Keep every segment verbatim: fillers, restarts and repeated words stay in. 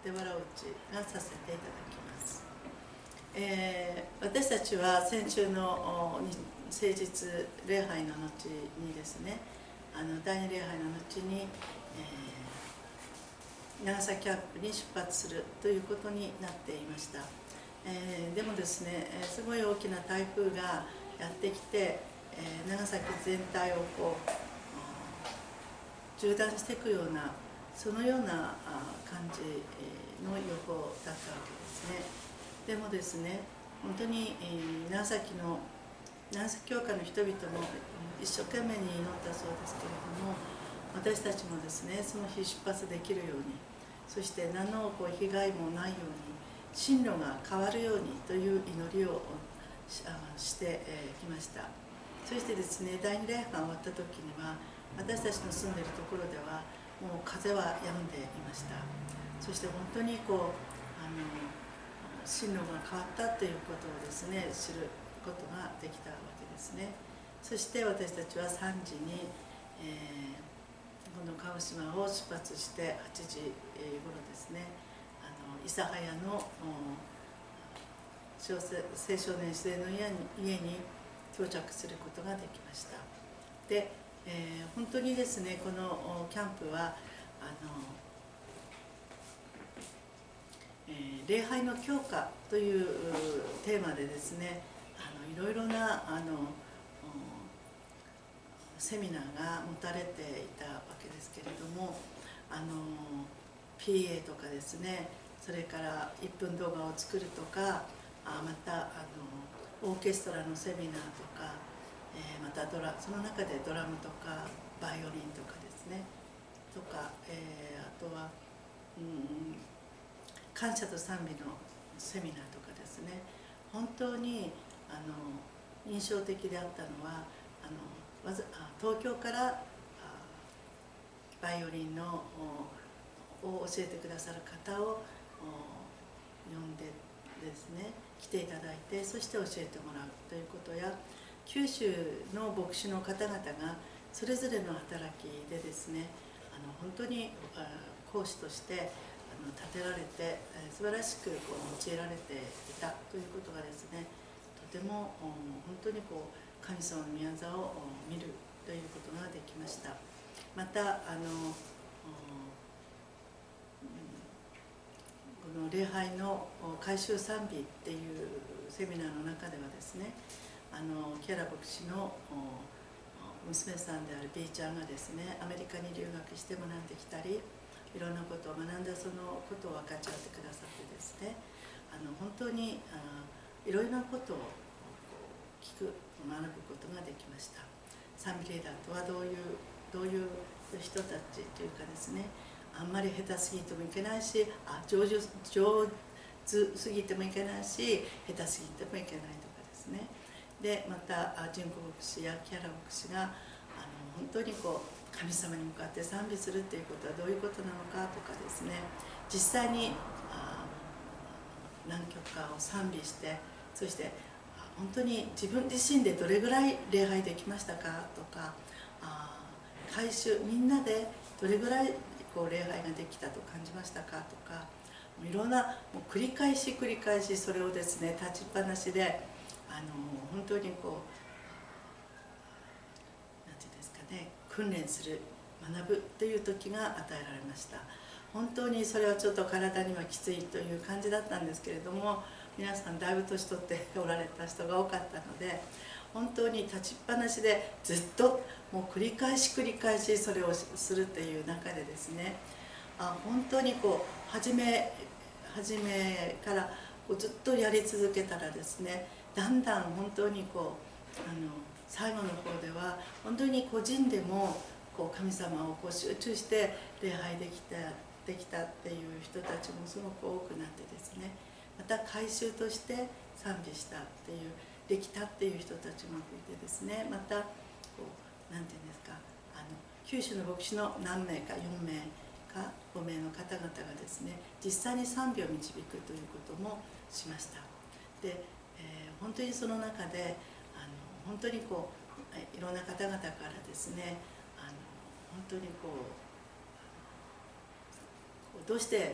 手わらうちがさせていただきます。えー、私たちは先週の誠実礼拝の後にですね、あの第二礼拝の後に、えー、長崎キャンプに出発するということになっていました。えー、でもですね、すごい大きな台風がやってきて、えー、長崎全体をこう縦断していくような、そのような感じの予報だったわけですね。でもですね、本当に長崎の長崎教会の人々も一生懸命に祈ったそうですけれども、私たちもですね、その日出発できるように、そして何のこう被害もないように、進路が変わるようにという祈りをしてきました。そしてですね、第二礼拝が終わった時には、私たちの住んでいるところではもう風は止んでいました。そして本当にこうあの進路が変わったということをですね、知ることができたわけですね。そして私たちはさんじに、えー、この鹿児島を出発してはちじ頃ですね、あの諫早の青少年自然の家に、家に到着することができました。で、えー、本当にですね、このキャンプはあの、えー、礼拝の強化というテーマでですね、あのいろいろなあのセミナーが持たれていたわけですけれども、あの ピーエー とかですね、それからいっぷん動画を作るとか、あまたあのオーケストラのセミナーとか、えー、またドラその中でドラムとかバイオリンとかですねとか、えー、あとは、うん、感謝と賛美のセミナーとかですね、本当にあの印象的であったのは、あのまず東京からバイオリンのを教えてくださる方を呼んでですね、来ていただいて、そして教えてもらうということや、九州の牧師の方々がそれぞれの働きでですね、あの本当に講師として立てられて素晴らしくこう用いられていたということがですね、とても本当にこう神様の宮座を見るということができました。またあのこの礼拝の改宗賛美っていうセミナーの中ではですね、あのキャラ牧師の娘さんである B ちゃんがですね、アメリカに留学して学んできたり、いろんなことを学んだそのことを分かち合ってくださってですね、あの本当にあいろいろなことを聞く学ぶことができました。賛美リーダーとはどういうどういう人たちというかですね、あんまり下手すぎてもいけないし、あ上手上手すぎてもいけないし、下手すぎてもいけないとかですね。でまた純子牧師やキャラ牧師があの本当にこう神様に向かって賛美するということはどういうことなのかとかですね、実際にあ何曲かを賛美して、そして本当に自分自身でどれぐらい礼拝できましたかとか、あ改宗みんなでどれぐらいこう礼拝ができたと感じましたかとか、いろんなもう繰り返し繰り返しそれをですね、立ちっぱなしであの本当にこうなんていうんですかね、訓練する学ぶという時が与えられました。本当にそれはちょっと体にはきついという感じだったんですけれども、皆さんだいぶ年取っておられた人が多かったので、本当に立ちっぱなしでずっともう繰り返し繰り返しそれをするという中でですね、あ本当にこう初め初めからこうずっとやり続けたらですね、だんだん本当にこうあの最後の方では本当に個人でもこう神様をこう集中して礼拝できたできたっていう人たちもすごく多くなってですね、また改宗として賛美したっていうできたっていう人たちもいてですね、またこうなんていうんですか、あの九州の牧師の何名かよんめいかごめいの方々がですね、実際に賛美を導くということもしました。で、えー、本当にその中であの本当にこういろんな方々からですね、あの本当にこうどうして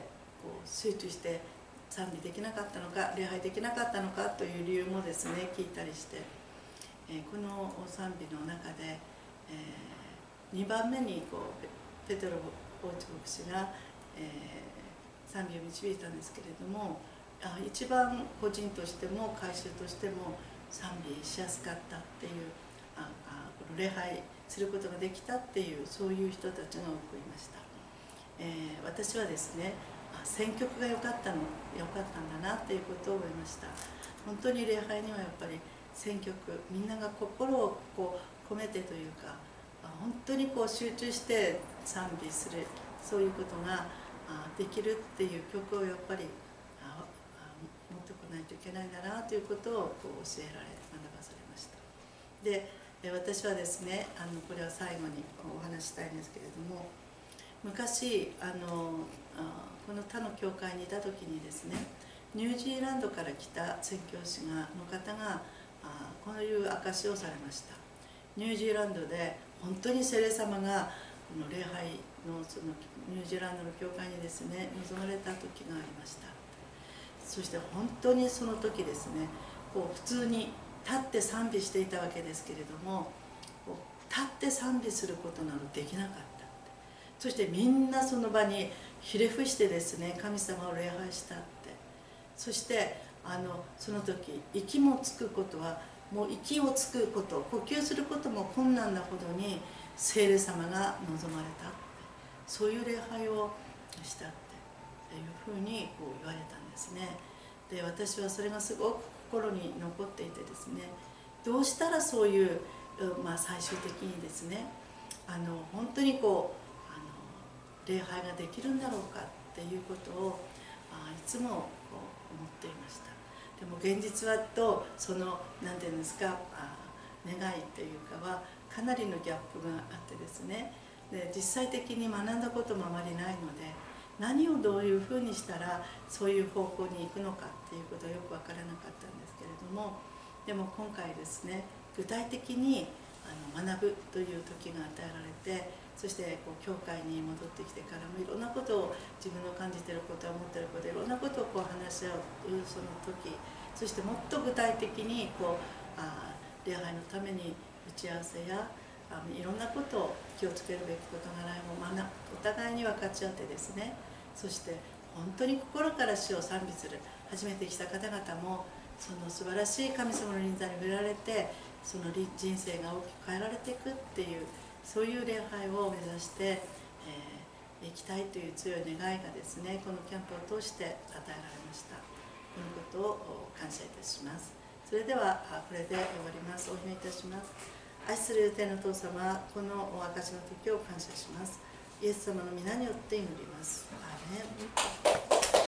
こう集中して賛美できなかったのか、礼拝できなかったのかという理由もですね聞いたりして、えー、この賛美の中で、えー、にばんめにこうペテロ法一牧師が、えー、賛美を導いたんですけれども、あ一番個人としても会衆としても賛美しやすかったっていう、ああこの礼拝することができたっていう、そういう人たちが多くいました。えー、私はですね、選曲が良かったの良かったんだなっていうことを思いました。本当に礼拝にはやっぱり選曲、みんなが心をこう込めてというか、本当にこう集中して賛美する、そういうことができるっていう曲をやっぱり持ってこないといけないんだなということをこう教えられ学ばされました。で私はですね、あのこれは最後にお話ししたいんですけれども、昔あのこの他の教会にいた時にですね、ニュージーランドから来た宣教師がの方がこういう証しをされました。ニュージーランドで本当に聖霊様がこの礼拝のそのニュージーランドの教会にですね臨まれた時がありました。そして本当にその時ですね、こう普通に立って賛美していたわけですけれども、立って賛美することなどできなかった。そしてみんなその場にひれ伏してですね、神様を礼拝したって。そしてあのその時息もつくことはもう息をつくこと、呼吸することも困難なほどに聖霊様が望まれたって、そういう礼拝をしたっていうふうにこう言われたんですね。で私はそれがすごく心に残っていてですね、どうしたらそういう、まあ、最終的にですね、あの本当にこうあの礼拝ができるんだろうかっていうことをあいつもこう思っていました。でも現実はとその何て言うんですか、あ願いというかはかなりのギャップがあってですね、で実際的に学んだこともあまりないので、何をどういうふうにしたらそういう方向に行くのかっていうことはよく分からなかったんですけれども、でも今回ですね、具体的にあの学ぶという時が与えられて、そしてこう教会に戻ってきてからもいろんなことを、自分の感じていることや思っていること、いろんなことをこう話し合うその時、そしてもっと具体的にこうあ礼拝のために打ち合わせやあのいろんなことを気をつけるべき事柄を学ぶ、お互いに分かち合ってですね、そして本当に心から主を賛美する、初めて来た方々もその素晴らしい神様の臨在に触れられて、その人生が大きく変えられていくっていう、そういう礼拝を目指して、えー、いきたいという強い願いがですね、このキャンプを通して与えられました。このことを感謝いたします。それではこれで終わります。お祈りいたします。愛する天の父様、このお証の時を感謝します。イエス様の皆によって祈ります。アーメン。